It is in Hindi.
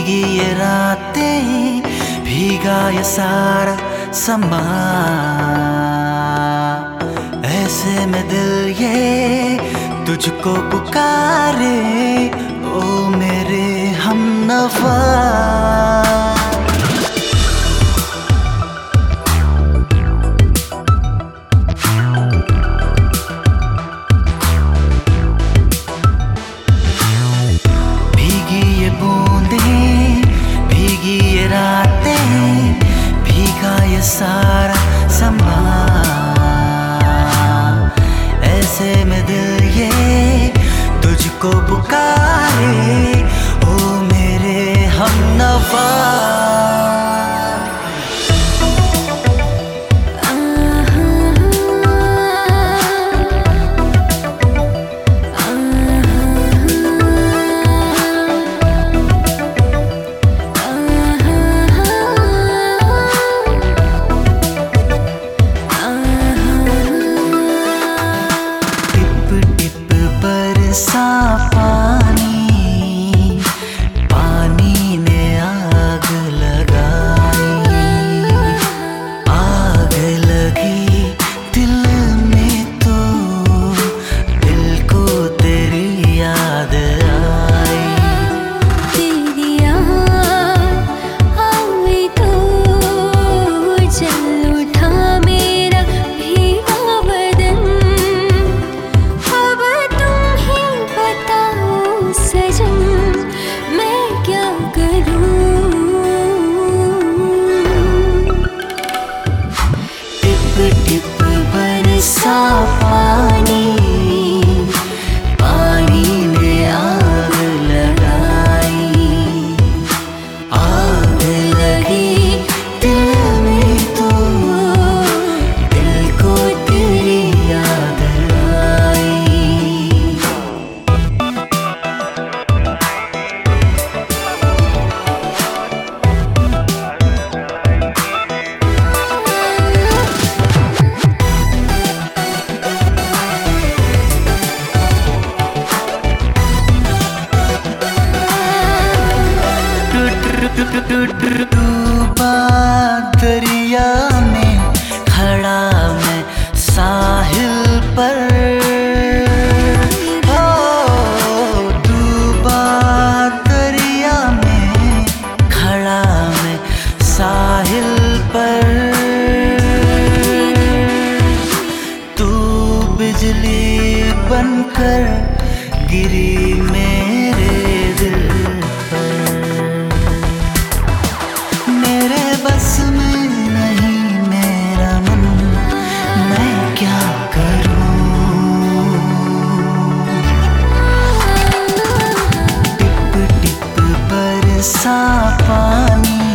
भीगी ये रातें, भीगा ये सारा समा, ऐसे में दिल ये तुझको पुकारे, ओ मेरे हमनवा। भीगी ये बूंदें, भीगी ये रातें, भीगा ये सारा समा, ऐसे में दिल ये तुझको पुकारे, ओ मेरे हमनवा। सा पानी, पानी ने आग लगाई, आग लगी दिल में तो दिल को तेरी याद आई। तेरी याद आई तो जल उठा मेरा भीगा बदन, सजन मैं क्या करूं। टिप टिप बरसा पानी, पानी ने आग लगाई, आग लगी दिल में तो दिल को तेरी याद आई। डूबा दरिया में खड़ा मैं साहिल पर, ओ डूबा दरिया में खड़ा मैं साहिल पर, तू बिजली बनकर गिरी मेरे दिल पर, मेरे बस में नहीं मेरा मन, मैं क्या करूं। टिप टिप बरसा पानी,